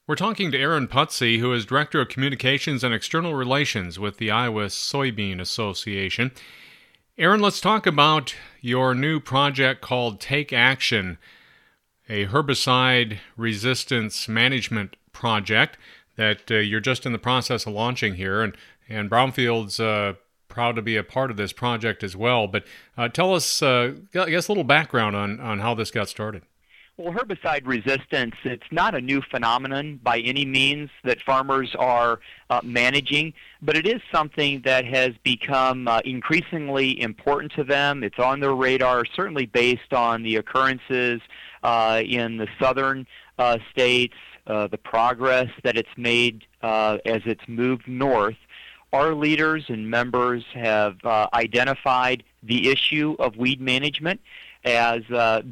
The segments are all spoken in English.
We're talking to Aaron Putze, who is Director of Communications and External Relations with the Iowa Soybean Association. Aaron, let's talk about your new project called Take Action, a herbicide resistance management project that you're just in the process of launching here. And Brownfield's proud to be a part of this project as well. But tell us, I guess, a little background on how this got started. Well, herbicide resistance, it's not a new phenomenon by any means that farmers are managing, but it is something that has become increasingly important to them. It's on their radar, certainly based on the occurrences in the southern states, the progress that it's made as it's moved north. Our leaders and members have identified the issue of weed management as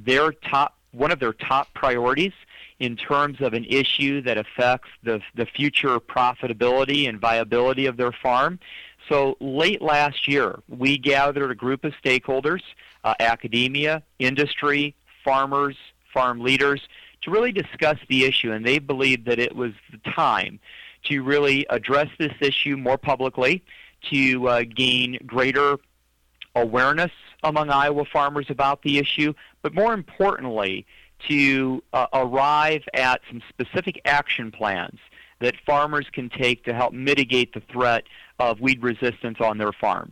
one of their top priorities in terms of an issue that affects the future profitability and viability of their farm. So late last year, we gathered a group of stakeholders, academia, industry, farmers, farm leaders, to really discuss the issue, and they believed that it was the time to really address this issue more publicly, to gain greater awareness among Iowa farmers about the issue, but more importantly, to arrive at some specific action plans that farmers can take to help mitigate the threat of weed resistance on their farms.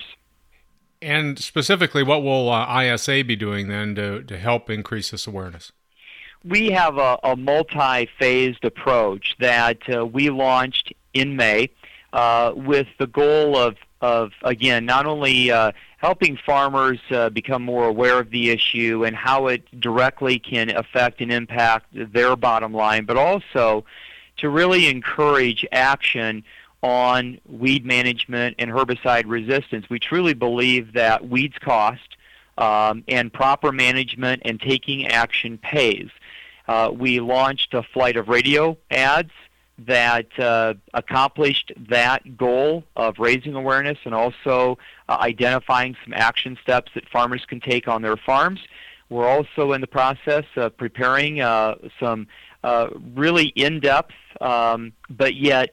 And specifically, what will ISA be doing then to help increase this awareness? We have a multi-phased approach that we launched in May with the goal of again, not only helping farmers become more aware of the issue and how it directly can affect and impact their bottom line, but also to really encourage action on weed management and herbicide resistance. We truly believe that weeds cost, and proper management and taking action pays. We launched a flight of radio ads that accomplished that goal of raising awareness and also identifying some action steps that farmers can take on their farms. We're also in the process of preparing some really in-depth but yet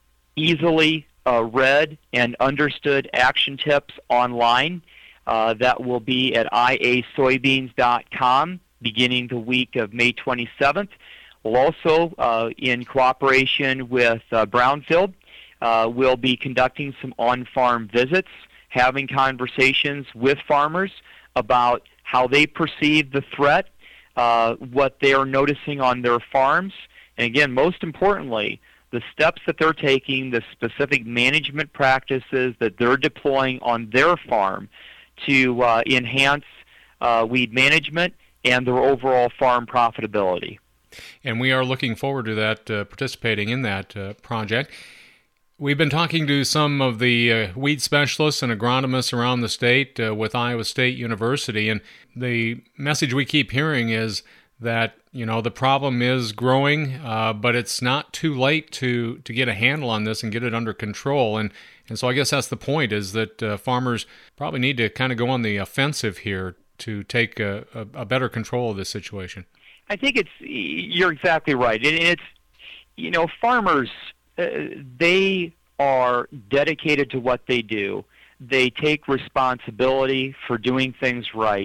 easily read and understood action tips online that will be at iasoybeans.com beginning the week of May 27th. We'll also, in cooperation with Brownfield, we'll be conducting some on-farm visits, having conversations with farmers about how they perceive the threat, what they are noticing on their farms, and again, most importantly, the steps that they're taking, the specific management practices that they're deploying on their farm to enhance weed management and their overall farm profitability. And we are looking forward to that, participating in that project. We've been talking to some of the weed specialists and agronomists around the state with Iowa State University, and the message we keep hearing is that, you know, the problem is growing, but it's not too late to get a handle on this and get it under control. And so I guess that's the point, is that farmers probably need to kind of go on the offensive here to take a better control of this situation. I think you're exactly right. And it's, you know, farmers, they are dedicated to what they do. They take responsibility for doing things right.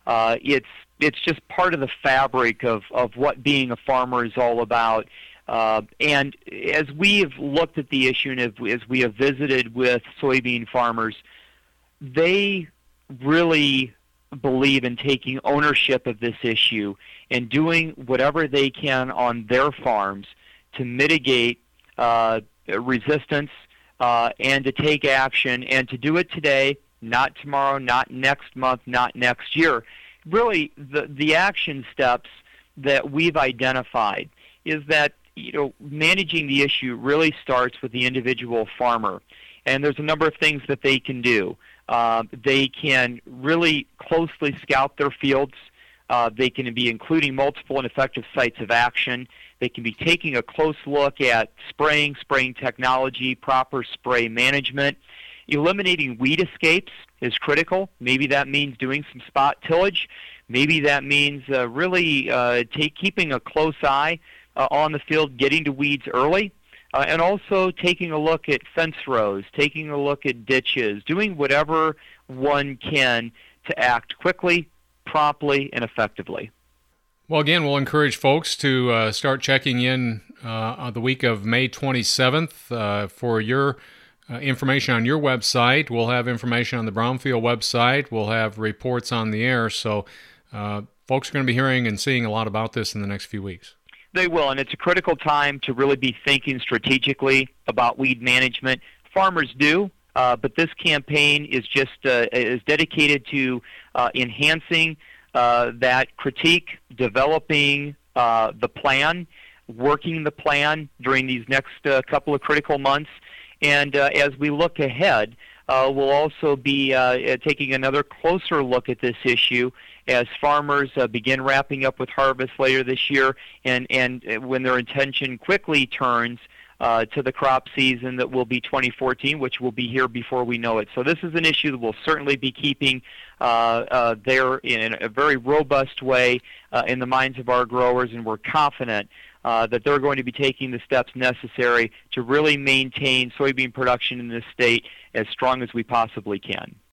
It's just part of the fabric of what being a farmer is all about. And as we have looked at the issue and as we have visited with soybean farmers, they really believe in taking ownership of this issue and doing whatever they can on their farms to mitigate resistance and to take action, and to do it today, not tomorrow, not next month, not next year. Really, the action steps that we've identified is that, you know, managing the issue really starts with the individual farmer, and there's a number of things that they can do. They can really closely scout their fields. They can be including multiple and effective sites of action. They can be taking a close look at spraying technology, proper spray management. Eliminating weed escapes is critical. Maybe that means doing some spot tillage. Maybe that means really keeping a close eye on the field, getting to weeds early, and also taking a look at fence rows, taking a look at ditches, doing whatever one can to act quickly, promptly, and effectively. Well, again, we'll encourage folks to start checking in on the week of May 27th for your information on your website. We'll have information on the Brownfield website. We'll have reports on the air. So folks are going to be hearing and seeing a lot about this in the next few weeks. They will, and it's a critical time to really be thinking strategically about weed management. Farmers do, but this campaign is just is dedicated to enhancing that critique, developing the plan, working the plan during these next couple of critical months. And as we look ahead, we'll also be taking another closer look at this issue as farmers begin wrapping up with harvest later this year, and when their attention quickly turns to the crop season that will be 2014, which will be here before we know it. So this is an issue that we'll certainly be keeping there in a very robust way in the minds of our growers, and we're confident that they're going to be taking the steps necessary to really maintain soybean production in this state as strong as we possibly can.